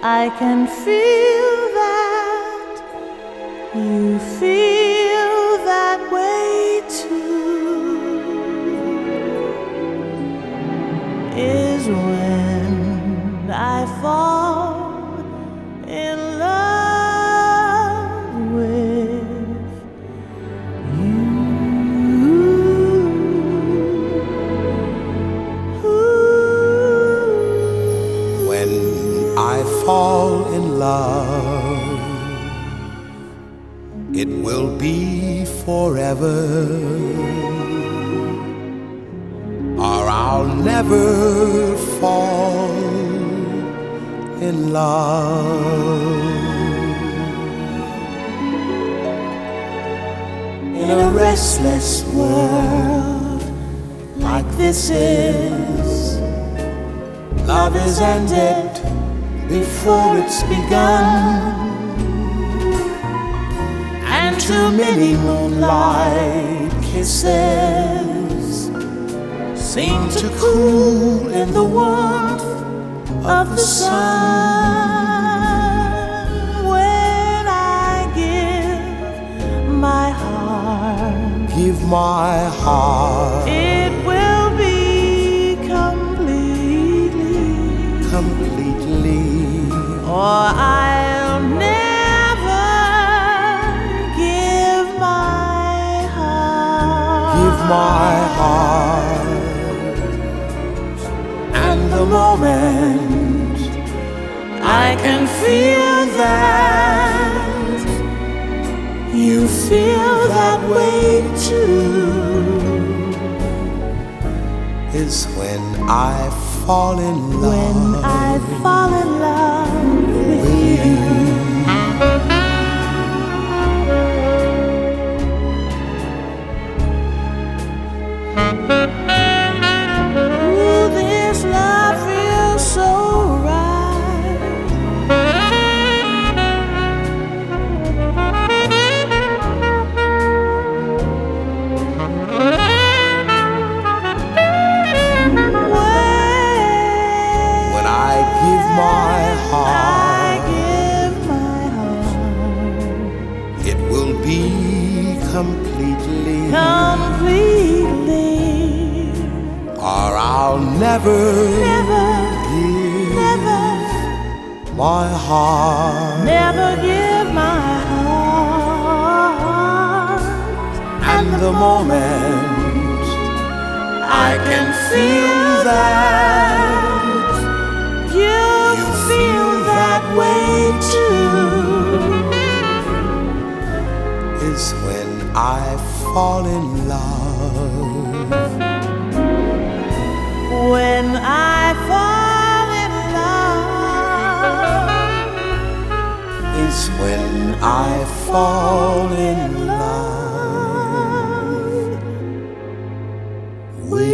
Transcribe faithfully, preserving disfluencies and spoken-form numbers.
I can feel that you feel that way too, is when I fall in love with you. When I fall in love, it will be forever, or I'll never fall in love. In a restless world like this is, love is ended before it's begun, and too many moonlight kisses seem to cool in the warmth of the sun. When I give my heart, give my heart, it will be completely, completely, or I'll never give my heart, give my heart. And the moment I can feel that you feel that way too, is when I fall in love. When I fall in love with you. Ooh, this love feels so right. When I give my heart, I give my heart, it will be completely, completely, or I'll never, never give never, my heart, never give my heart. And the moment I can feel that you, you feel that way too, is when I fall in love. When I fall in love, is when I fall in love with